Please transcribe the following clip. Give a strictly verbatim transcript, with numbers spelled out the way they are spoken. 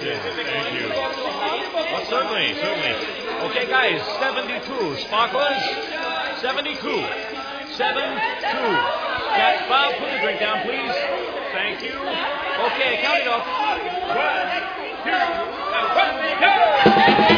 Yes, thank you. Well, certainly, certainly. Okay, guys, seventy-two. Sparklers, seventy-two. seven two. Cat, Bob, put the drink down, please. Thank you. Okay, count it off. One, two, and one, go!